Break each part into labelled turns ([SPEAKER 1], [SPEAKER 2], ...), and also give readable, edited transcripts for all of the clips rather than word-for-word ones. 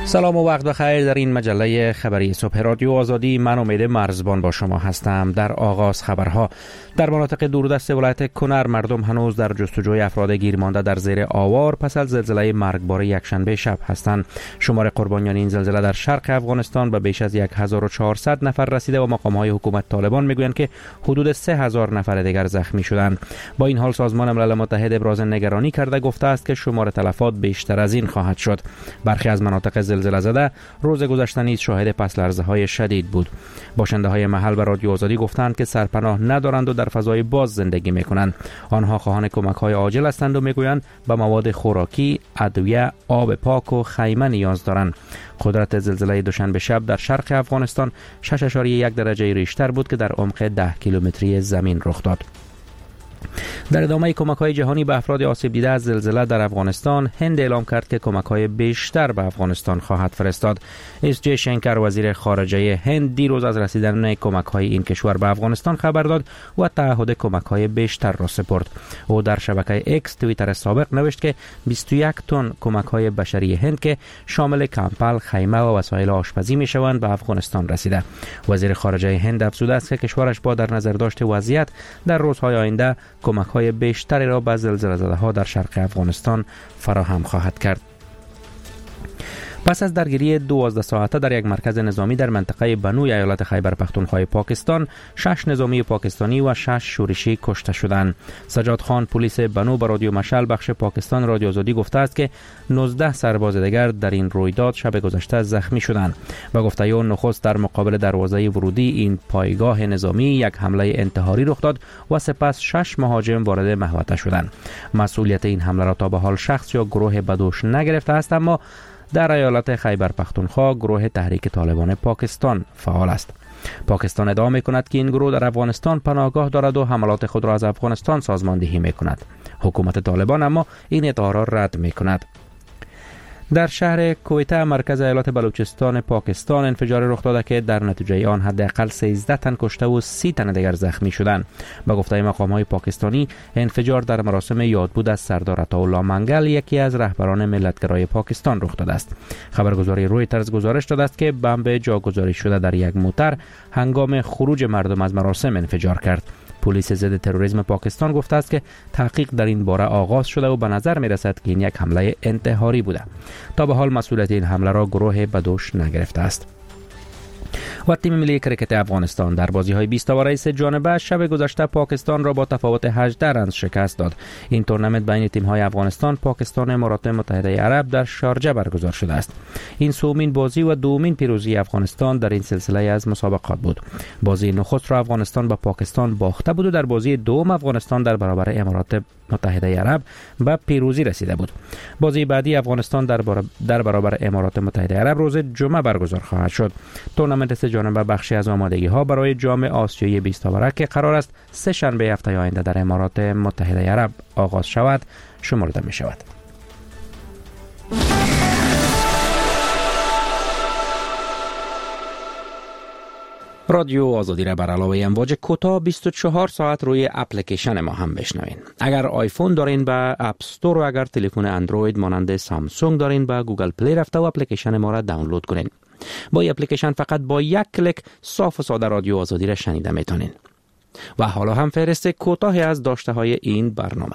[SPEAKER 1] سلام و وقت بخیر. در این مجله خبری صبح رادیو آزادی من امید مرزبان با شما هستم. در آغاز خبرها: در مناطق دوردست ولایت کنر مردم هنوز در جستجوی افراد گیر مانده در زیر آوار پس از زلزله مرگبار یکشنبه شب هستند. شمار قربانیان این زلزله در شرق افغانستان به بیش از 1400 نفر رسیده و مقام‌های حکومت طالبان میگویند که حدود 3000 نفر دیگر زخمی شدند. با این حال سازمان ملل متحد ابراز نگرانی کرده گفته است که شمار تلفات بیشتر از این خواهد شد. برخی از مناطق زلزله زده روز گذشته نیز شاهد پس لرزه‌های شدید بود. باشنده‌های محل به رادیو آزادی گفتند که سرپناه ندارند و در فضای باز زندگی می‌کنند. آنها خواهان کمک‌های عاجل هستند و می‌گویند به مواد خوراکی، ادویه، آب پاک و خیمه نیاز دارند. قدرت زلزله دوشنبه شب در شرق افغانستان 6.1 درجه ریشتر بود که در عمق 10 کیلومتری زمین رخ داد. در ادامه کمک‌های جهانی به افراد آسیب دیده از زلزله در افغانستان، هند اعلام کرد که کمک‌های بیشتر به افغانستان خواهد فرستاد. اس جی شنکر وزیر خارجه هند دیروز از رسیدن کمک‌های این کشور به افغانستان خبر داد و تعهد کمک‌های بیشتر را سپرد. او در شبکه ایکس توییتر سابق نوشت که 21 تن کمک‌های بشری هند که شامل کمپل، خیمه و وسایل آشپزی می‌شوند به افغانستان رسیده. وزیر خارجه هند افزوده است که کشورش با در نظر داشت وضعیت در روزهای آینده کمک‌های بیشتری را به زلزله‌زده‌ها در شرق افغانستان فراهم خواهد کرد. پس از درگیری 12 ساعته در یک مرکز نظامی در منطقه بنوی ایالت خیبر پختونخوا پاکستان، 6 نظامی پاکستانی و 6 شورشی کشته شدند. سجاد خان پلیس بنو به رادیو مشعل بخش پاکستان رادیو آزادی گفته است که 19 سرباز دیگر در این رویداد شب گذشته زخمی شدند. با گفته او نخست در مقابل دروازه ورودی این پایگاه نظامی یک حمله انتحاری رخ داد و سپس 6 مهاجم وارد محوطه شدند. مسئولیت این حمله را تا به حال شخص یا گروه بدوش نگرفته است، اما در ایالت خیبر پختونخوا گروه تحریک طالبان پاکستان فعال است. پاکستان ادعا می‌کند که این گروه در افغانستان پناهگاه دارد و حملات خود را از افغانستان سازماندهی می‌کند. حکومت طالبان اما این ادعا را رد می‌کند. در شهر کویته مرکز ایالت بلوچستان پاکستان انفجار رخ داده که در نتیجه آن حداقل 13 تن کشته و 30 تن دیگر زخمی شدند. به گفته مقام‌های پاکستانی انفجار در مراسم یادبود از سردار عطاالله منگل، یکی از رهبران ملتگرای پاکستان رخ داده است. خبرگزاری رویترز گزارش داده است که بمب جاگذاری شده در یک موتر هنگام خروج مردم از مراسم انفجار کرد. پلیس ضد تروریسم پاکستان گفته است که تحقیق در این باره آغاز شده و به نظر می رسد که این یک حمله انتحاری بوده. تا به حال مسئولیت این حمله را گروه بدوش نگرفته است. و تیم ملی کرکت افغانستان در بازی‌های 20 اوور سه جانبه شب گذشته پاکستان را با تفاوت 18 رنز شکست داد. این تورنمنت بین تیم‌های افغانستان، پاکستان و امارات متحده عرب در شارجه برگزار شده است. این سومین بازی و دومین پیروزی افغانستان در این سلسله از مسابقات بود. بازی نخست را افغانستان با پاکستان باخته بود و در بازی دوم افغانستان در برابر امارات متحده عرب به پیروزی رسیده بود. بازی بعدی افغانستان در برابر امارات متحده عرب روز جمعه برگزار خواهد شد. تورنمنت سه جانبه بخشی از آمادگی‌ها برای جام آسیایی 20 اوور که قرار است سه شنبه هفته آینده در امارات متحده عرب آغاز شود شمرده می شود. رادیو آزادی را بر علاوه امواج کوتاه 24 ساعت روی اپلیکیشن ما هم بشنوین. اگر آیفون دارین به اپ استور و اگر تلفن اندروید مانند سامسونگ دارین به گوگل پلی رفته و اپلیکیشن ما را دانلود کنین. با این اپلیکیشن فقط با یک کلیک صاف و ساده رادیو آزادی را شنیده میتونین. و حالا هم فهرست کوتاهی از داشته های این برنامه.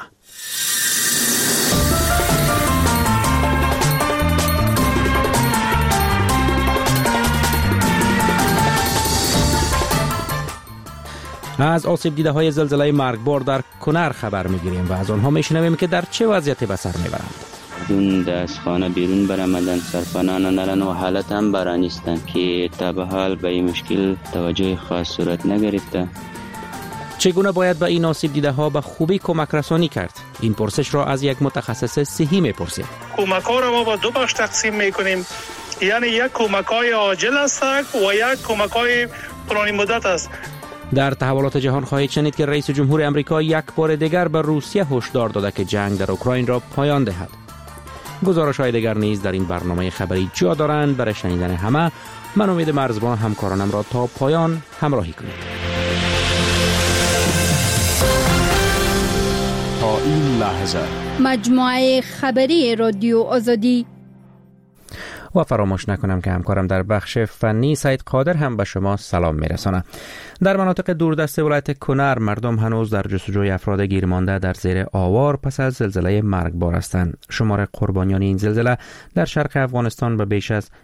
[SPEAKER 1] از آسیب دیده های زلزله مرگبار در کنر خبر میگیریم و از آنها میشنویم که در چه وضعیتی به سر میبرند.
[SPEAKER 2] دون از خانه بیرون برآمدن، سرپناه نرن و حالت هم برا نیستن که تا به حال به این مشکل توجه خاص صورت نگرفته.
[SPEAKER 1] چگونه باید به این آسیب دیده ها به خوبی کمک رسانی کرد؟ این پرسش را از یک متخصص صحی میپرسیم.
[SPEAKER 3] کمک ها را ما با دو بخش تقسیم میکنیم، یعنی یک کمک های عاجل است و یک کمک های طولانی مدت است.
[SPEAKER 1] در تحولات جهان خواهید شنید که رئیس جمهور امریکا یک بار دیگر به روسیه هشدار داده که جنگ در اوکراین را پایان دهد. گزارش‌های دیگر نیز در این برنامه خبری جا دارند. برای شنیدن همه من امید مرزبان همکارانم را تا پایان همراهی کنید.
[SPEAKER 4] تا این لحظه
[SPEAKER 5] مجموعه خبری رادیو آزادی.
[SPEAKER 1] و فراموش نکنم که همکارم در بخش فنی سعید قادر هم به شما سلام میرسانه. در مناطق دوردست ولایت کنر مردم هنوز در جستجوی افراد گیرمانده در زیر آوار پس از زلزله مرگبار هستند. شمار قربانیان این زلزله در شرق افغانستان به بیش از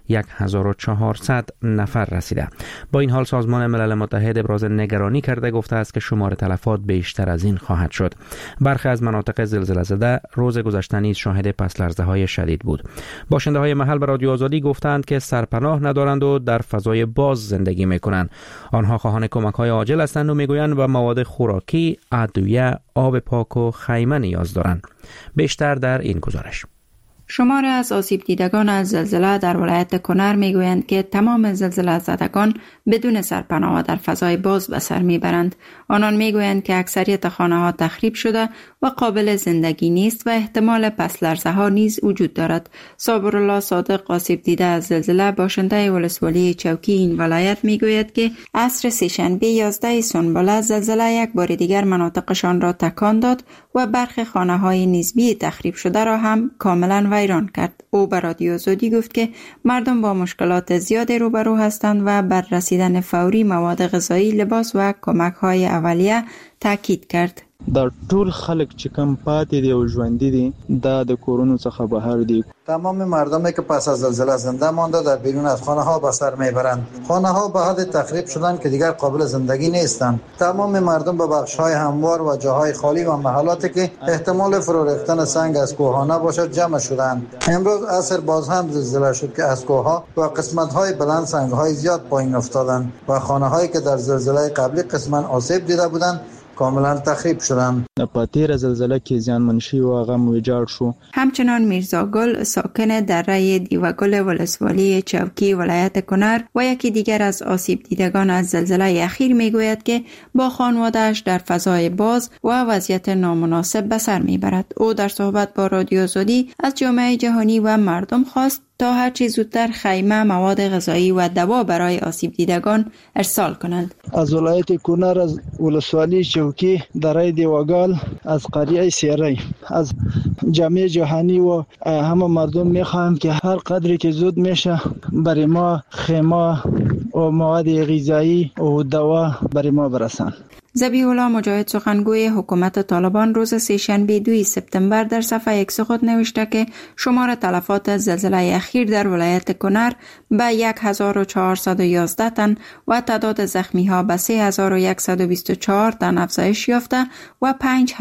[SPEAKER 1] 1400 نفر رسیده. با این حال سازمان ملل متحد ابراز نگرانی کرده گفته است که شمار تلفات بیشتر از این خواهد شد. برخی از مناطق زلزله زده روز گذشته نیز شاهد پس‌لرزه‌های شدید بود. باشنده‌های محل به رادیو آزادی گفتند که سرپناه ندارند و در فضای باز زندگی می‌کنند. آنها خواهان کمک‌های عاجل هستند و می‌گویند به مواد خوراکی، ادویه، آب پاک و خیمه نیاز دارند. بیشتر در این گزارش.
[SPEAKER 4] شمار از آسیب دیدگان از زلزله در ولایت کنر میگویند که تمام زلزله زدگان بدون سرپناه و در فضای باز به سر میبرند. آنان میگویند که اکثریت خانه ها تخریب شده و قابل زندگی نیست و احتمال پس لرزه ها نیز وجود دارد. صابرالله صادق آسیب دیده از زلزله باشنده ولسوالی چوکی این ولایت میگوید که عصر سه‌شنبه 11 سنبله زلزله یک بار دیگر مناطقشان را تکان داد و برخی خانه های نسبی تخریب شده را هم کاملا ویران کرد. او به رادیو آزادی گفت که مردم با مشکلات زیادی روبرو هستند و بر رسیدن فوری مواد غذایی، لباس و کمک های اولیه تاکید کرد.
[SPEAKER 5] در ټول خلک چې کم پاتې دي او ژوندي دي دا د کورونو څخه بهر دي.
[SPEAKER 6] تمام مردمی که پس از زلزله زنده مانده در بیرون از خانه ها به سر میبرند. خانه ها به حد تخریب شدند که دیگر قابل زندگی نیستند. تمام مردم به بخش های هموار و جاهای خالی و محلاتی که احتمال فرو ریختن سنگ از کوه‌ها نباشد جمع شدند. امروز عصر باز هم زلزله شد که از کوه‌ها و قسمت های بلند سنگ های زیاد پایین افتادند و خانه هایی که در زلزله قبلی قسما آسیب دیده بودند کاملا تخریب شدند.
[SPEAKER 5] په تیر زلزله کې زیانمن شوي و هغه ویجاړ شو.
[SPEAKER 4] همچنان میرزا گل ساکن دره دیوگل ولسوالی چوکی ولایت کنر و یکی دیگر از آسیب دیدگان از زلزله اخیر میگوید که با خانواده‌اش در فضای باز و وضعیت نامناسب به سر میبرد. او در صحبت با رادیو آزادی از جامعه جهانی و مردم خواست تا هر چه زودتر خیمه، مواد غذایی و دوا برای آسیب دیدگان ارسال کنند.
[SPEAKER 5] از ولایت کنر از ولسوالی چوکی دره دیوگل از قریه سیری از جامعه جهانی و همه مردم میخواهم که هر قدری که زود میشه برای ما خیمه و مواد غذایی و دوا برای ما برسند.
[SPEAKER 4] ذبیح الله مجاهد سخنگوی حکومت طالبان روز سه‌شنبه 2 سپتامبر در صفحه ایکس خود نوشته که شمار تلفات زلزله اخیر در ولایت کنر به 1411 تن و تعداد زخمی ها به 3124 تن افزایش یافته و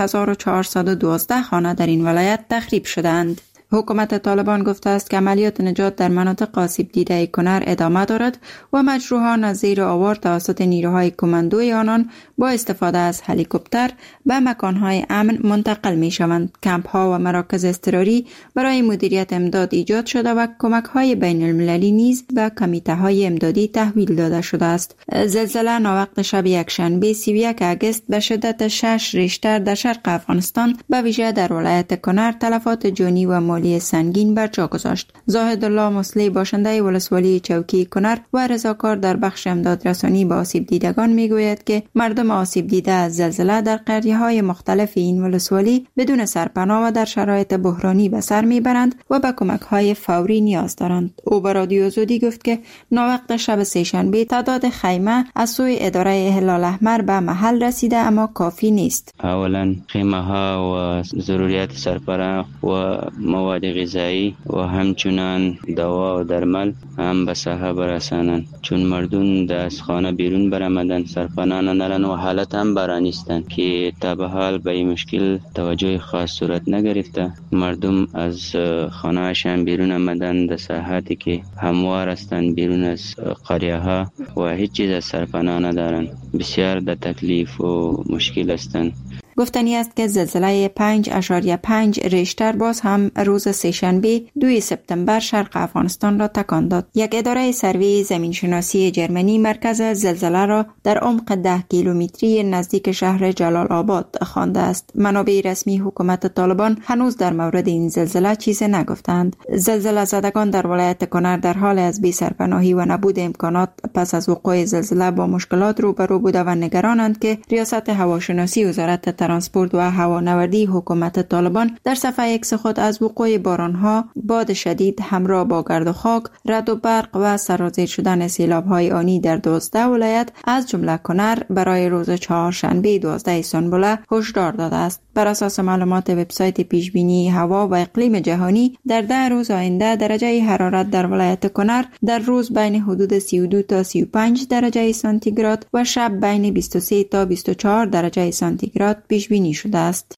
[SPEAKER 4] 5412 خانه در این ولایت تخریب شدند. حکومت طالبان گفته است که عملیات نجات در مناطق آسیب دیده کنر ادامه دارد و مجروحان از زیر آوار توسط نیروهای کماندوی آنان با استفاده از هلیکوپتر به مکانهای امن منتقل می شوند. کمپ ها و مراکز اضطراری برای مدیریت امداد ایجاد شده و کمک های بین المللی نیز به کمیته های امدادی تحویل داده شده است. زلزله ناوقت شب یکشنبه 31 اگست به شدت 6 ریشتر در شرق افغانستان به ویژه در ولایت کنر تلفات جانی و مالی سنگین بر جا گذاشت. زاهد الله مصلی باشنده ولسوالی چوکی کنر و رضاکار در بخش امداد رسانی به آسیب دیدگان میگوید که مردم آسیب دیده از زلزله در قریه‌های مختلف این ولسوالی بدون سرپناه و در شرایط بحرانی به سر میبرند و به کمک‌های فوری نیاز دارند. او به رادیو آزادی گفت که ناوقت شب سه‌شنبه تعداد خیمه از سوی اداره هلال احمر به محل رسیده اما کافی نیست.
[SPEAKER 2] اولا خیمه ها و ضروریات سرپناه و مواد غذایی و همچنان دوا و درمل هم به ساحه برسانند، چون مردم از خانه بیرون برآمدن سرپناه ندارند و حالت هم برانیستند که تا به حال به این مشکل توجه خاص صورت نگرفته. مردم از خانه هاشان بیرون آمدن در ساحاتی که هموار هستند بیرون از قریه ها و هیچ چیز از سرپناه ندارند. بسیار در تکلیف و مشکل هستند.
[SPEAKER 4] گفتنی است که زلزله 5.5 ریشتر باز هم روز سه‌شنبه 2 سپتامبر شرق افغانستان را تکان داد. یک اداره سروی زمینشناسی جرمنی مرکز زلزله را در عمق 10 کیلومتری نزدیک شهر جلال آباد خوانده است. منابع رسمی حکومت طالبان هنوز در مورد این زلزله چیزی نگفتند. زلزله زدگان در ولایت کنر در حال از بی‌سرپناهی و نبود امکانات پس از وقوع زلزله با مشکلات روبرو بوده و نگرانند که ریاست هواشناسی وزارت ترانسپورت و هوانوردی حکومت طالبان در صفحه اکس خود از وقوع بارانها، باد شدید همراه با گرد و خاک، رعد و برق و سرازیر شدن سیلاب‌های آنی در 12 ولایت از جمله کنر برای روز چهارشنبه 12 سنبله هشدار داده است. بر اساس معلومات وبسایت پیشبینی هوا و اقلیم جهانی، در 10 روز آینده درجه حرارت در ولایت کنر در روز بین حدود 32 تا 35 درجه سانتیگراد و شب بین 23 تا 24 درجه سانتیگراد پیش بینی شده است.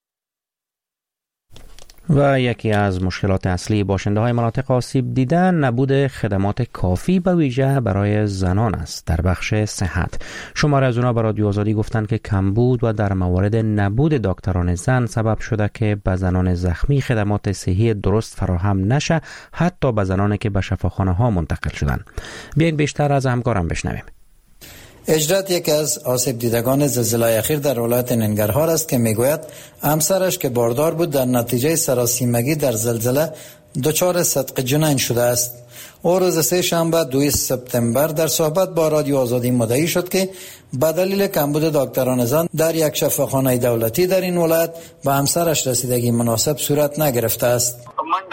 [SPEAKER 1] و یکی از مشکلات اصلی باشنده های مناطق آسیب دیده نبود خدمات کافی به ویژه برای زنان است در بخش صحت. شماره از اونا به رادیو آزادی گفتند که کمبود و در موارد نبود دکتران زن سبب شده که به زنان زخمی خدمات صحی درست فراهم نشه، حتی به زنانی که به شفاخانه ها منتقل شدن. بیاین بیشتر از همکارم بشنویم.
[SPEAKER 6] اجرت یکی از آسیب دیدگان زلزله اخیر در ولایت ننگرهار است که میگوید همسرش که باردار بود در نتیجه سراسیمگی در زلزله دچار صدق جنین شده است. او روز سه شنبه 2 سپتامبر در صحبت با رادیو آزادی مدعی شد که به دلیل کمبود دکتران زن در یک شفاخانه دولتی در این ولایت به همسرش رسیدگی مناسب صورت نگرفته است.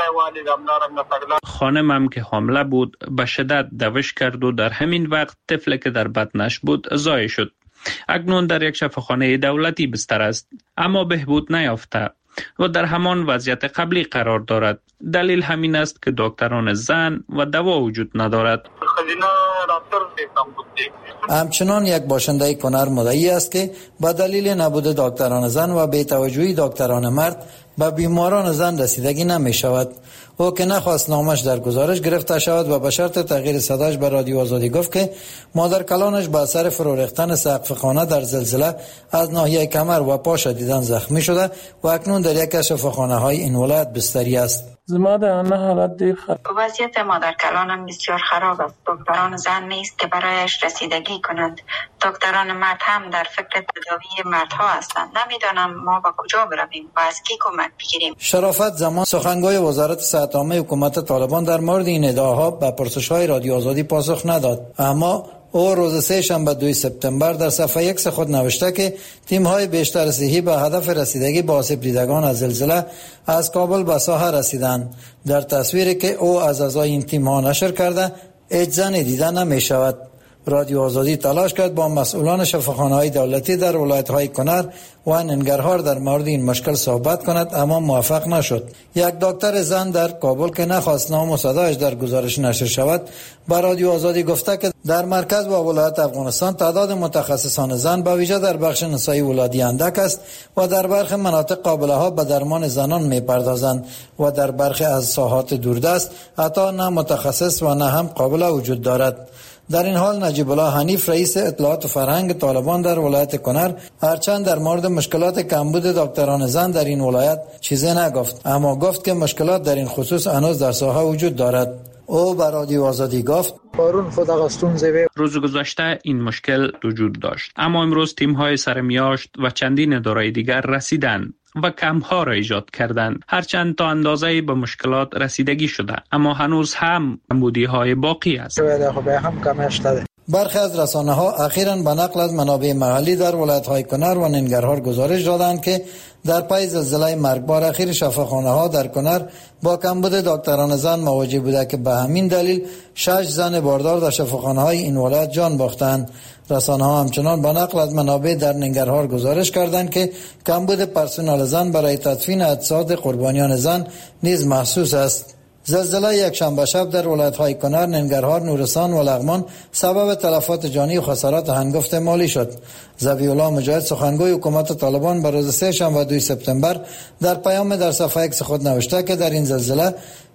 [SPEAKER 7] خانمم که حامله بود به شدت دوش کرد و در همین وقت طفلی که در بطنش بود ضایع شد. اکنون در یک شفاخانه دولتی بستر است، اما بهبود نیافته و در همان وضعیت قبلی قرار دارد. دلیل همین است که دکتران زن و دوا وجود ندارد.
[SPEAKER 6] همچنان یک باشنده کنر مدعی است که به دلیل نبود دکتران زن و بی‌توجهی دکتران مرد به بیماران زن رسیدگی نمی شود. او که نخواست نامش در گزارش گرفته شود و به شرط تغییر صداش به رادیو آزادی گفت که مادر کلانش به اثر فرو ریختن سقف خانه در زلزله از ناحیه کمر و پا شدیداً زخمی شده و اکنون در یک از شفاخانه های این ولایت بستری است.
[SPEAKER 8] وضعیت مادر کلانم بسیار خراب است. دکتران زن نیست که برایش رسیدگی کنند. دکتران مرد هم در فکر تداوی مردها هستند. نمیدانم ما به کجا برویم و از کی کمک بگیریم.
[SPEAKER 6] شرافت زمان سخنگوی وزارت صحت عامه حکومت طالبان در مورد این ادعاها به پرسش‌های رادیو آزادی پاسخ نداد، اما او روز سه شنبه 2 سپتامبر در صفحه اکس خود نوشته که تیم‌های بیشتر صحی به هدف رسیدگی به آسیب دیدگان از زلزله از کابل به ساحه رسیدند. در تصویری که او از اعضای این تیم‌ها نشر کرده هیچ زنی دیده نمی شود. رادیو آزادی تلاش کرد با مسئولان شفاخانه‌های دولتی در ولایت‌های کنر و ننگرهار در مورد این مشکل صحبت کند، اما موفق نشد. یک دکتر زن در کابل که نخواست نام و صدایش در گزارش نشر شود با رادیو آزادی گفته که در مرکز و ولایت افغانستان تعداد متخصصان زن به ویژه در بخش نسایی ولادی اندک است و در برخی مناطق قابله‌ها به درمان زنان می‌پردازند و در برخی از ساحات دوردست حتی نه متخصص و نه هم قابل وجود دارد. در این حال نجیب الله حنیف رئیس اطلاعات و فرهنگ طالبان در ولایت کنر هرچند در مورد مشکلات کمبود دکتران زن در این ولایت چیزی نگفت، اما گفت که مشکلات در این خصوص هنوز در ساحه وجود دارد. او به رادیو آزادی گفت
[SPEAKER 7] روز گذشته این مشکل وجود داشت، اما امروز تیم‌های سرمیاشت و چندین اداره دیگر رسیدند و کمپ‌ها را ایجاد کردند. هرچند تا اندازه‌ای به مشکلات رسیدگی شده، اما هنوز هم کمبودی‌های باقی است.
[SPEAKER 6] برخی از رسانه‌ها اخیراً به نقل از منابع محلی در ولایت‌های کنر و ننگرهار گزارش دادند که در پی زلزله مرگبار اخیر شفاخانه‌ها در کنر با کمبود دکتران زن مواجه بوده که به همین دلیل 6 زن باردار در شفاخانه‌های این ولایت جان باختند. رسانه‌ها همچنان به نقل از منابع در ننگرهار گزارش کردند که کمبود پرسنل زن برای تدفین اجساد قربانیان زن نیز محسوس است. زلزله یک شنبه شب در ولایت‌های کنر، ننگرهار، نورستان و لغمان سبب تلفات جانی و خسارات هنگفت مالی شد. ذبیح‌الله مجاهد سخنگوی حکومت طالبان به روز سه شنبه 2 سپتامبر در پیام در صفحه اکس خود نوشته که در این زلزله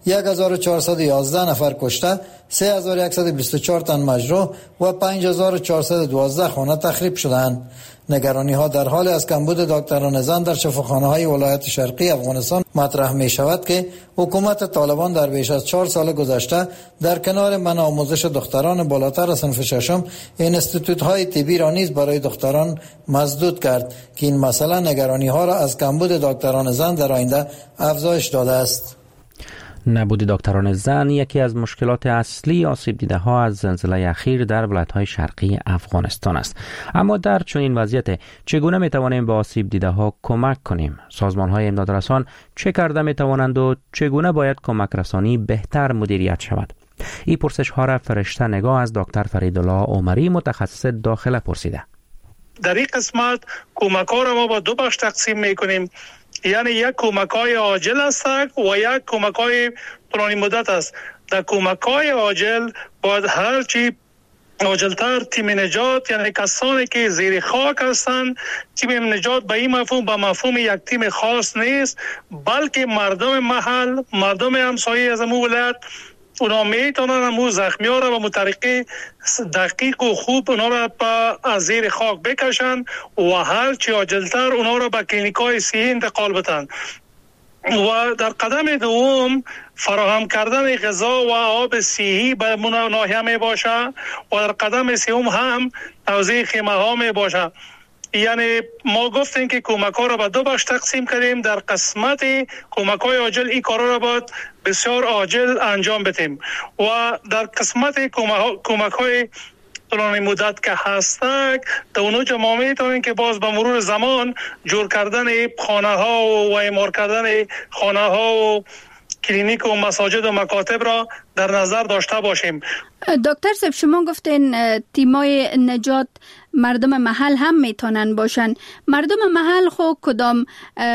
[SPEAKER 6] 1411 نفر کشته، 3124 تن مجروح و 5412 خانه تخریب شدند. نگرانی ها در حال از کمبود دکتران زن در شفاخانه های ولایت شرقی افغانستان مطرح می شود که حکومت طالبان در بیش از 4 سال گذشته در کنار منع آموزش دختران بالاتر از صنف ششم اینستیتوت های طبی را نیز برای دختران مسدود کرد که این مسئله نگرانی ها را از کمبود دکتران زن در آینده افزایش داده است.
[SPEAKER 1] نبود دکتران زن یکی از مشکلات اصلی آسیب دیده ها از زلزله اخیر در ولایت‌های شرقی افغانستان است. اما در چنین وضعیت چگونه می‌توانیم به آسیب دیده ها کمک کنیم؟ سازمان‌های امدادرسان چه کرده می‌توانند و چگونه باید کمک رسانی بهتر مدیریت شود؟ این پرسش ها را فرشته نگاه از دکتر فریدالله عمری متخصص داخله پرسیده.
[SPEAKER 3] در این قسمت کمک‌ها را ما با دو بخش تقسیم می‌کنیم. یعنی یک کمک‌های عاجل است و یک کمک‌های طولانی مدت است. در کمک‌های عاجل باید هرچی عاجل‌تر تیم نجات، یعنی کسانی که زیر خاک هستند، تیم نجات به این مفهوم به مفهوم یک تیم خاص نیست، بلکه مردم محل، مردم همسایه از امو ولایت، اونا میتونن امو زخمی‌ها را به طریق دقیق و خوب اونا را از زیر خاک بکشن و هر چی عاجل‌تر اونا را به کلینیک‌های صحی انتقال بدن. و در قدم دوم فراهم کردن غذا و آب صحی به ناحیه می باشه و در قدم سوم هم توزیع خیمه ها می باشه. یعنی ما گفتیم که کمک ها را به دو بخش تقسیم کردیم. در قسمت کمک های عاجل این کارا را باید بسیار عاجل انجام بدیم و در قسمت کمک های طولانی مدت که هستند در اونجا ما میتونیم که باز به مرور زمان جور کردن خانه ها و اعمار کردن خانه ها و کلینیک و مساجد و مکاتب را در نظر داشته باشیم.
[SPEAKER 9] دکتر صاحب، شما گفتین تیمای نجات مردم محل هم میتونن باشن. مردم محل خود کدام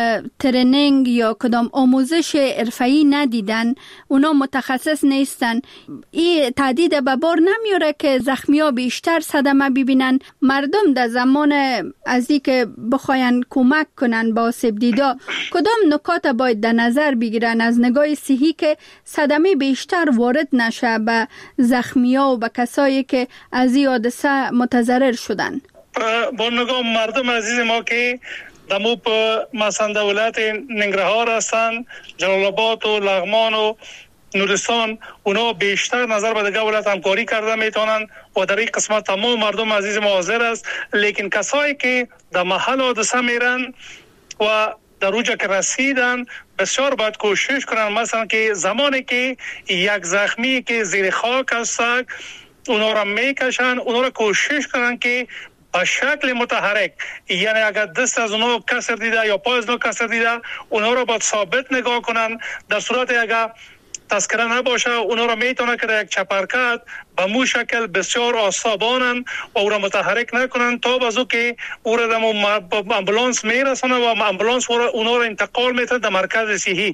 [SPEAKER 9] ترنینگ یا کدام آموزش حرفه‌ای ندیدن، اونا متخصص نیستن. این تهدید به بار نمیاره که زخمی‌ها بیشتر صدمه ببینن؟ مردم در زمان از این که بخواین کمک کنن با آسیب دیده کدام نکات باید در نظر بگیرن از نگاه صحی که صدمه بیشتر وارد نشه به زخمی‌ها و به کسایی که از این حادثه متضرر شدن؟
[SPEAKER 3] با نگاه مردم عزیز ما که دمو مثلا ولایت ننگرهار هستن، جلال آباد و لغمان و نورستان، اونا بیشتر نظر به دیگه ولایت همکاری کرده میتونن و در این قسمت تمام مردم عزیز ما حاضر است. لیکن کسایی که در محل حادثه میرن و در اوجا که رسیدن بسیار باید کوشش کنن، مثلا که زمانی که یک زخمی که زیر خاک هست اونا را میکشن، اونا را کوشش کنن که به شکل متحرک، یعنی اگر دست از اونا کسر دیده یا پای از اونا کسر دیده اونا را باید ثابت نگاه کنن. در صورت اگر تذکره نباشه اونا را میتونه که در یک چپرکت به مو شکل بسیار آسابانن و او را متحرک نکنن تا بازو که او را در امبولانس میرسانه و امبولانس اونا را انتقال میتونه در مرکز صحی.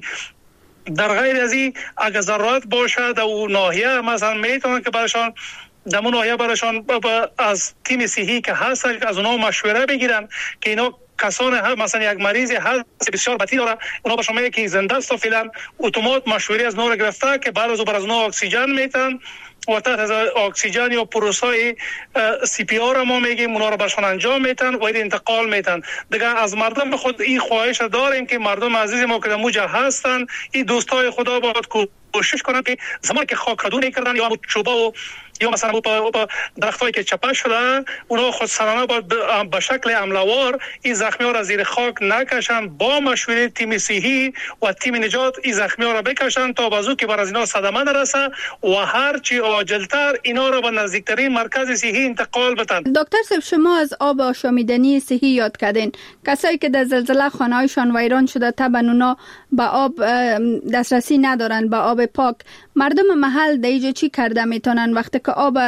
[SPEAKER 3] در غیر از این اگر ضرورت باشه در اون ناحیه مثلا میتونن که برشان در اون ناحیه برشان از تیم صحی که هست از اونا مشوره بگیرن که اینا کسان هم مثلا یک مریض هست بسیار بدی داره، اونا به شما میگه که زنده است و فعلا اتومات مشوره از نور گرفته که بعد از اون اکسیژن میتن و تحت از اکسیژن یا پروسای سی پی آر ما میگیم اونا رو برشان انجام میتن و این انتقال میتن. دیگه از مردم خود این خواهش داریم که مردم عزیز ما که در موجه هستن این دوستای خدا باید کوشش کنن که زمانی که خاک کدو نکردن یا چوبا و یا مثلا با درختایی که چپه شده اونا خود سرانه باید به شکل عملوار این زخمی ها را زیر خاک نکشن، با مشوره تیم صحی و تیم نجات این زخمی ها را بکشن تا بازو که بر از اینا صدمه نرسه و هرچی عاجلتر اینا را به نزدیکترین مرکز صحی انتقال بدن.
[SPEAKER 9] دکتر صاحب، شما از آب آشامیدنی صحی یاد کردین. کسایی که در زلزله خانه‌هایشان ویران شده طبعا اونا به آب دسترسی ندارن، به آب پاک. مردم محل در اینجا چی کرده میتونن وقتی که آب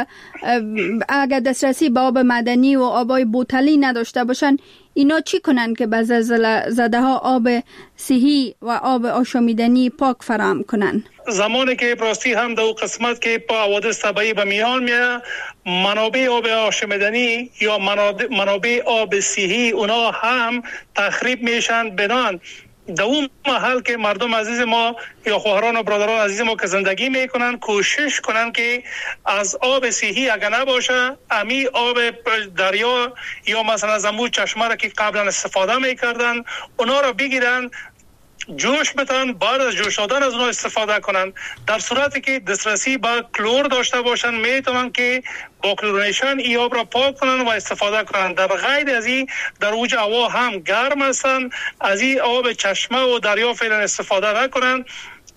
[SPEAKER 9] اگر دسترسی به آب معدنی و آبای بوتلی نداشته باشن اینا چی کنن که به زلزله زده ها آب صحی و آب آشامیدنی پاک فراهم کنن؟
[SPEAKER 3] زمانی که پراستی هم در قسمت که با حوادث طبیعی به میان میاد منابع آب آشامیدنی یا منابع آب صحی اونا هم تخریب میشن بنان در اون محل که مردم عزیز ما یا خواهران و برادران عزیز ما که زندگی میکنن کوشش کنن که از آب صحی اگر نباشه امی آب دریا یا مثلا از امو چشمه را که قبلا استفاده میکردن اونا را بگیرن جوش بدن، بعد از جوش دادن از اونها استفاده کنن. در صورتی که دسترسی به کلور داشته باشن میتونن که با کلورینیشن ای آب را پاک کنن و استفاده کنن. در غیر از این در اوج هوا هم گرم هستن، از این آب چشمه و دریا فعلا استفاده نکنن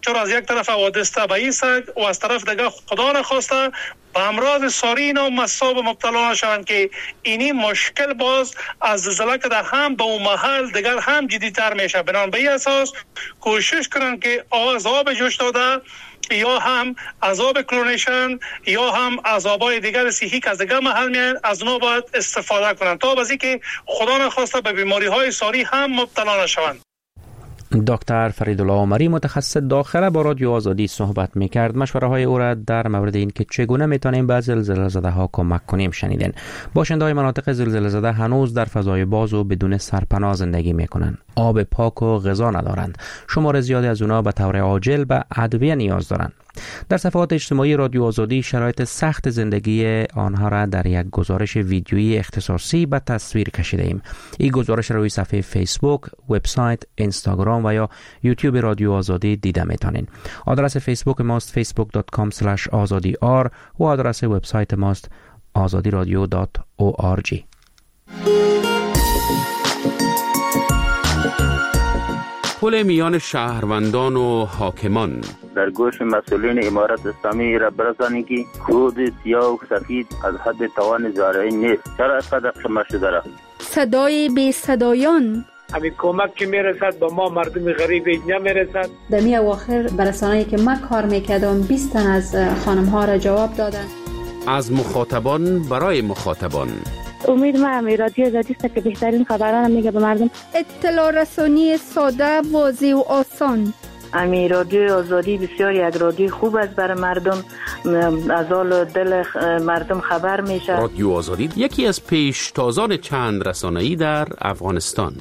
[SPEAKER 3] چرا از یک طرف حوادث طبیعی است و از طرف دیگه خدا نخواسته به امراض ساری اینا مصاب مبتلا نشوند که اینی مشکل باز از زلزله که در هم به اون محل دیگر هم جدی‌تر میشه. بنابراین به این اساس کوشش کنن که از آب جوش داده یا هم عذاب کلونیشن یا هم عذابای دیگر صحی که از دیگر محل میان از اونها باید استفاده کنن تا بازی که خدا نخواسته به بیماری های ساری هم مبتلا نشوند.
[SPEAKER 1] دکتر فریدالله عمری متخصص داخله با رادیو آزادی صحبت میکرد. مشوره های او را در مورد این که چگونه میتونیم به زلزله زده ها کمک کنیم شنیدین. باشنده های مناطق زلزله زده هنوز در فضای باز و بدون سرپناه زندگی میکنند. آب پاک و غذا ندارند. شمار زیادی از اونها به طور عاجل به ادویه نیاز دارند. در صفحات اجتماعی رادیو آزادی شرایط سخت زندگی آنها را در یک گزارش ویدیویی اختصاصی به تصویر کشیده ایم. این گزارش روی صفحه فیسبوک، وبسایت، اینستاگرام و یا یوتیوب رادیو آزادی دیده میتونین. آدرس فیسبوک ماست facebook.com/azadi.r و آدرس وبسایت ماست azadiradio.org.
[SPEAKER 10] پل میان شهروندان و حاکمان.
[SPEAKER 11] در گوش مسئولین امارت اسلامی را برسانید که کود سیاه و سفید از حد توان زارعی نیست. چرا اینقدر شما شده را؟
[SPEAKER 9] صدای بی صدایان.
[SPEAKER 12] همین کمک که میرسد به ما مردم غریب نمیرسد.
[SPEAKER 13] در می اواخر برسانه‌ای که من کار میکردم 20 تن از خانم ها را جواب دادن.
[SPEAKER 10] از مخاطبان برای مخاطبان.
[SPEAKER 14] امید ما رادیو آزادی است که بهترین خبران میگه به مردم.
[SPEAKER 9] اطلاع رسانی ساده، واضح و آسان.
[SPEAKER 15] رادیو آزادی بسیار یک رادیو خوب است برای مردم، از حال دل مردم خبر میشه.
[SPEAKER 10] رادیو آزادی یکی از پیشتازان چند رسانه‌ای در افغانستان.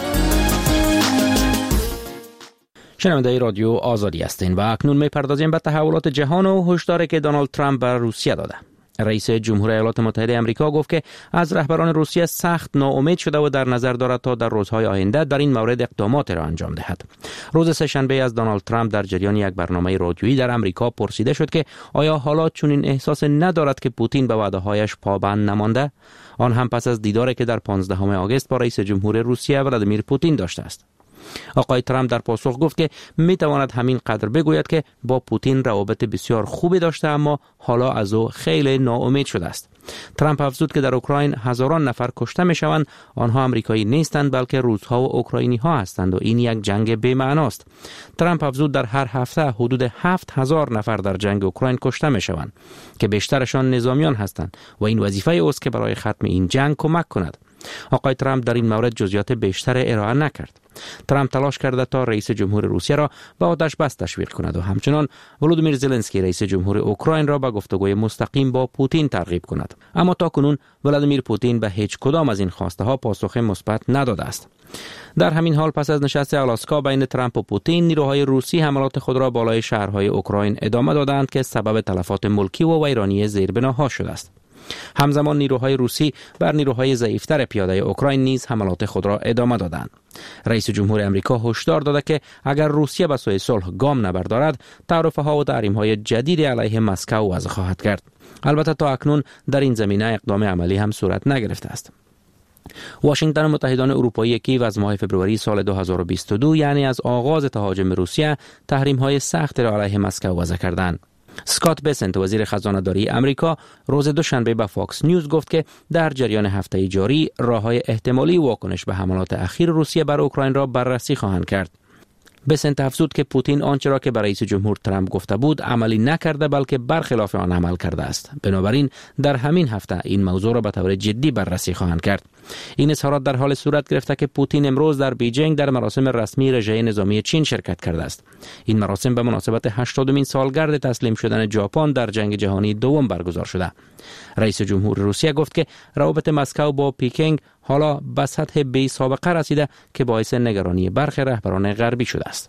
[SPEAKER 1] شنونده رادیو آزادی هستین و اکنون میپردازیم به تحولات جهان و هشداری که دونالد ترامپ بر روسیه داده. رئیس جمهور ایالات متحده آمریکا گفت که از رهبران روسیه سخت ناامید شده و در نظر دارد تا در روزهای آینده در این مورد اقدامات را انجام دهد. روز سه‌شنبه از دونالد ترامپ در جریان یک برنامه رادیویی در آمریکا پرسیده شد که آیا حالا چنین احساس ندارد که پوتین به وعده‌هایش پابند نمانده، آن هم پس از دیداری که در 15 آگوست با رئیس جمهور روسیه ولادیمیر پوتین داشته است. آقای ترامپ در پاسخ گفت که میتواند همین قدر بگوید که با پوتین روابط بسیار خوبی داشته، اما حالا از او خیلی ناامید شده است. ترامپ افزود که در اوکراین هزاران نفر کشته میشوند، آنها آمریکایی نیستند بلکه روس‌ها و اوکراینی ها هستند و این یک جنگ بی‌معناست. ترامپ افزود در هر هفته حدود 7000 نفر در جنگ اوکراین کشته میشوند که بیشترشان نظامیان هستند و این وظیفه اوست که برای ختم این جنگ کمک کند. آقای ترامپ در این مورد جزئیات بیشتر ارائه نکرد. ترامپ تلاش کرده تا رئیس جمهور روسیه را به آتش بس تشویق کند و همچنان ولودیمیر زلنسکی رئیس جمهور اوکراین را به گفتگوی مستقیم با پوتین ترغیب کند، اما تاکنون ولادیمیر پوتین به هیچ کدام از این خواسته ها پاسخ مثبت نداده است. در همین حال پس از نشست آلاسکا بین ترامپ و پوتین، نیروهای روسی حملات خود را بالای شهرهای اوکراین ادامه دادند که سبب تلفات ملکی و ویرانی زیربناها شده است. همزمان نیروهای روسی بر نیروهای ضعیفتر پیاده اوکراین نیز حملات خود را ادامه دادند. رئیس جمهور آمریکا هشدار داده که اگر روسیه به سوی صلح گام نبردارد، تعرفه ها و تحریم جدید علیه مسکو وضع خواهد کرد. البته تا اکنون در این زمینه اقدام عملی هم صورت نگرفته است. واشنگتن و متحدان اروپایی که از ماه فوریه سال 2022 یعنی از آغاز تهاجم روسیه تحریم های سخت را علیه مسکو وضع کردند. اسکات بسنت وزیر خزانه داری آمریکا روز دوشنبه به فاکس نیوز گفت که در جریان هفته جاری راه‌های احتمالی واکنش به حملات اخیر روسیه بر اوکراین را بررسی خواهند کرد. بسنت افزود که پوتین آنچه را که برای رئیس جمهور ترامپ گفته بود عملی نکرده بلکه برخلاف آن عمل کرده است. بنابراین در همین هفته این موضوع را به طور جدی بررسی خواهند کرد. این اظهارات در حال صورت گرفته که پوتین امروز در بیجینگ در مراسم رسمی رژه نظامی چین شرکت کرده است. این مراسم به مناسبت 80مین سالگرد تسلیم شدن ژاپن در جنگ جهانی دوم برگزار شده. رئیس جمهور روسیه گفت که روابط مسکو با پکینگ حالا به سطح بی سابقه رسیده که باعث نگرانی برخی رهبران غربی شده است.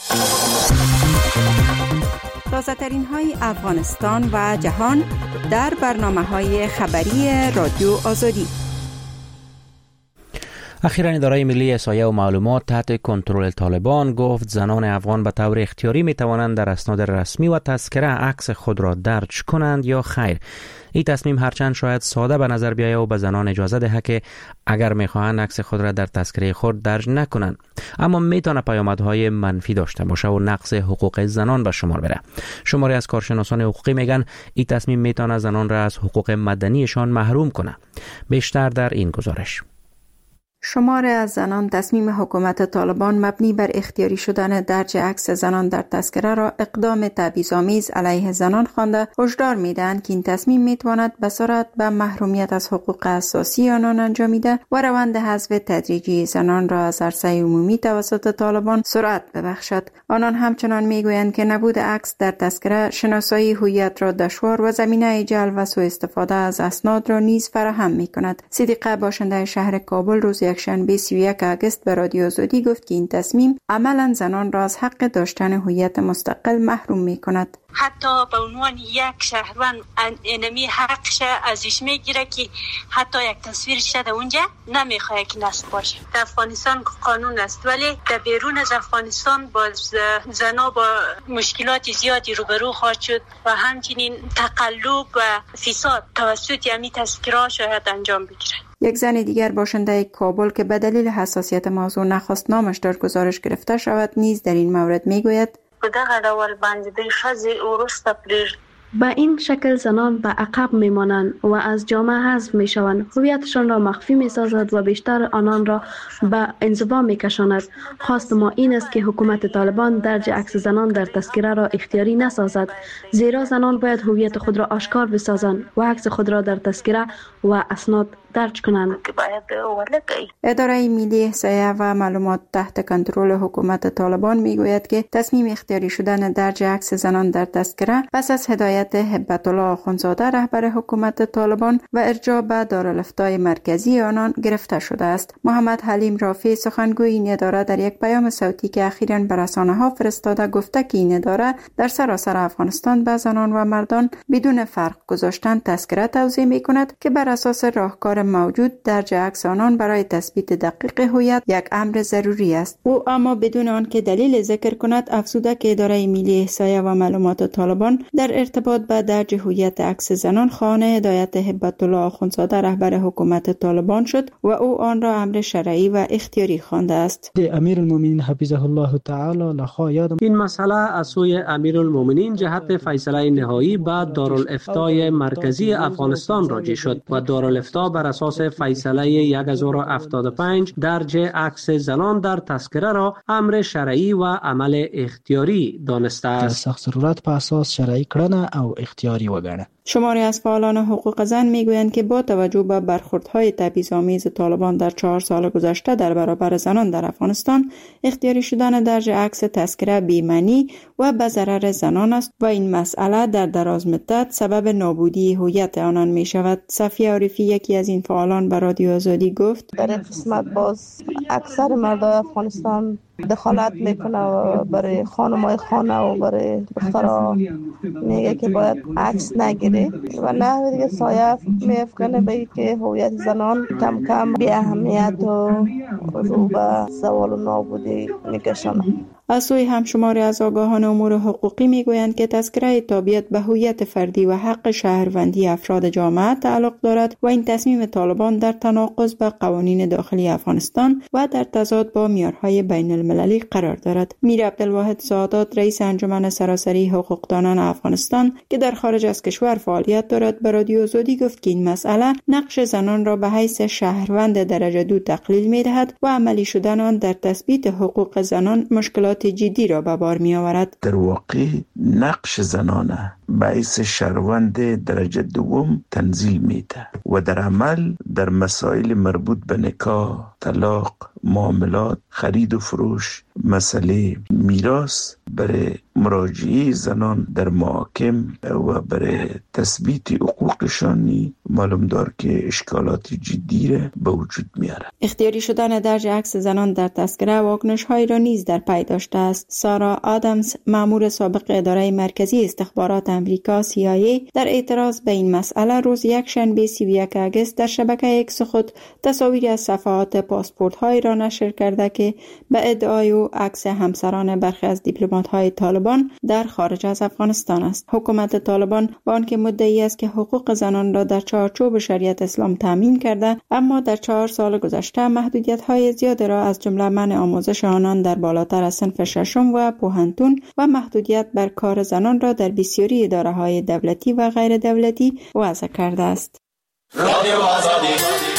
[SPEAKER 4] تازه‌ترین های افغانستان و جهان در برنامه‌های خبری رادیو آزادی.
[SPEAKER 1] اخیراً اداره ملی احصایه و معلومات تحت کنترل طالبان گفت زنان افغان به طور اختیاری می توانند در اسناد رسمی و تذکره عکس خود را درج کنند یا خیر. این تصمیم هرچند شاید ساده به نظر بیاید و به زنان اجازه دهد که اگر میخواهند عکس خود را در تذکره خود درج نکنند، اما میتونه پیامدهای منفی داشته باشه و نقض حقوق زنان به شمار بره. شماری از کارشناسان حقوقی میگن این تصمیم میتونه زنان را از حقوق مدنیشان محروم کنه. بیشتر در این گزارش.
[SPEAKER 4] شمار از زنان تصمیم حکومت طالبان مبنی بر اختیاری شدن درج عکس زنان در تذکره را اقدام تبعیض‌آمیز علیه زنان خوانده هشدار میدهند که این تصمیم میتواند به سرعت به محرومیت از حقوق اساسی آنان انجامیده و روند حذف تدریجی زنان را از عرصه عمومی توسط طالبان سرعت ببخشد. آنان همچنان میگویند که نبود عکس در تذکره شناسایی هویت را دشوار و زمینه جلب و سوء استفاده از اسناد را نیز فراهم میکند. صدیقه باشنده شهر کابل روز یکشنبه 31 آگوست به رادیو آزادی گفت که این تصمیم عملاً زنان را از حق داشتن هویت مستقل محروم می کند.
[SPEAKER 16] حتی به عنوان یک شهروند انمی حقش ازش میگیره که حتی یک تصویرش در اونجا نمیخواه که نصب باشه. در افغانستان قانون است ولی در بیرون از افغانستان باز زنا با مشکلات زیادی روبرو خواهد شد و همچنین تقلب و فساد توسط یمی تذکره شاید انجام بگیره.
[SPEAKER 4] یک زن دیگر باشنده کابل که به دلیل حساسیت موضوع نخواست نامش در گزارش گرفته شود نیز در این مورد میگوید
[SPEAKER 16] په دغه ډول باندې د ښځې وروسته پرېږدي.
[SPEAKER 17] به این شکل زنان به عقب میمانند و از جامعه حذف میشوند. هویتشان را مخفی میسازد و بیشتر آنان را به انزوا میکشاند. خواست ما این است که حکومت طالبان درج عکس زنان در تذکره را اختیاری نسازد، زیرا زنان باید هویت خود را آشکار بسازند و عکس خود را در تذکره و اسناد درج کنند.
[SPEAKER 4] اداره ملی احصایه و معلومات تحت کنترل حکومت طالبان میگوید که تصمیم اختیاری شدن درج عکس زنان در تذکره پس از هدایت هبت الله آخوندزاده رهبر حکومت طالبان و ارجاع به دارالفتای مرکزی آنان گرفته شده است. محمد حلیم رافی سخنگوی این اداره در یک پیام صوتی که اخیراً به رسانه‌ها فرستاده گفته که این اداره در سراسر افغانستان به زنان و مردان بدون فرق گذاشتن تذکره توزیع می‌کند که بر اساس راهکار موجود درج عکس آنان برای تثبیت دقیق هویت یک امر ضروری است. او اما بدون آن که دلیل ذکر کند افزوده که اداره ملی احصایه و معلومات طالبان در ارتباط با درج هویت عکس زنان خانه هدایت هبت الله آخوندزاده رهبر حکومت طالبان شد و او آن را امر شرعی و اختیاری خوانده است.
[SPEAKER 18] امیرالمومنین حفظه الله تعالی لخوا یادم
[SPEAKER 19] این مسئله از سوی امیرالمومنین جهت فیصله نهایی بعد دارالفتای مرکزی افغانستان راجع شد و دارالفتا بر اساس فیصله 1075 درج عکس زنان در تذکره را امر شرعی و عمل اختیاری دانسته است.
[SPEAKER 18] سخت ضرورت په اساس شرعی کړنه او اختیاری وګڼه.
[SPEAKER 4] شماری از فعالان حقوق زن میگویند که با توجه به برخوردهای تبعیض‌آمیز طالبان در 4 سال گذشته در برابر زنان در افغانستان، اختیاری شدن درج عکس تذکره بی‌معنی و به ضرر زنان است و این مسئله در دراز مدت سبب نابودی هویت آنان می شود. صفیه عارفی یکی از این فعالان به رادیو آزادی گفت
[SPEAKER 20] در قسمت باز اکثر مردای افغانستان دخالت میکنه و برای خانمای خانه و برای دخترها میگه که باید عکس نگیره و نه دیگه سایه میفکنه به که هویت زنان کم کم بی اهمیت و رو به زوال و نابودی میکشنه.
[SPEAKER 4] از سوی همشماری از آگاهان امور حقوقی میگویند که تذکره تابعیت به هویت فردی و حق شهروندی افراد جامعه تعلق دارد و این تصمیم طالبان در تناقض با قوانین داخلی افغانستان و در تضاد با معیارهای بین المللی قرار دارد. میر عبدالواحد سعادات رئیس انجمن سراسری حقوقدانان افغانستان که در خارج از کشور فعالیت دارد به رادیو آزادی گفت که این مسئله نقش زنان را به حیث شهروند درجه 2 تقلیل می‌دهد و عملی شدن آن در تثبیت حقوق زنان مشکلات جدی را به بار می آورد.
[SPEAKER 21] در واقع نقش زنان باعث شهروند درجه 2 تنزیل میده و در عمل در مسائل مربوط به نکاح، طلاق، معاملات، خرید و فروش، مسئله میراث برای مراجعه زنان در محاکم و برای تثبیت حقوقشانی معلوم دار که اشکالات جدی را به وجود میاره.
[SPEAKER 4] اختیاری شدن درج عکس زنان در تذکره واکنش‌هایی را نیز در پی داشته است. سارا آدمز، مأمور سابق اداره مرکزی استخبارات آمریکا CIA، در اعتراض به این مسئله روز یکشنبه 31 آگوست در شبکه اکس خود تصاویری از صفحات پاسپورت‌های را نشر کرده که به ادعای او عکس همسران برخی از دیپلمات‌های طالبان در خارج از افغانستان است. حکومت طالبان با آنکه مدعی است که حقوق زنان را در چارچوب شریعت اسلام تامین کرده، اما در 4 سال گذشته محدودیت‌های زیاد را از جمله منع آموزش آنان در بالاتر از صنف ششم و پوهنتون و محدودیت بر کار زنان را در بسیاری اداره‌های دولتی و غیر دولتی وضع کرده است. رادیو آزادی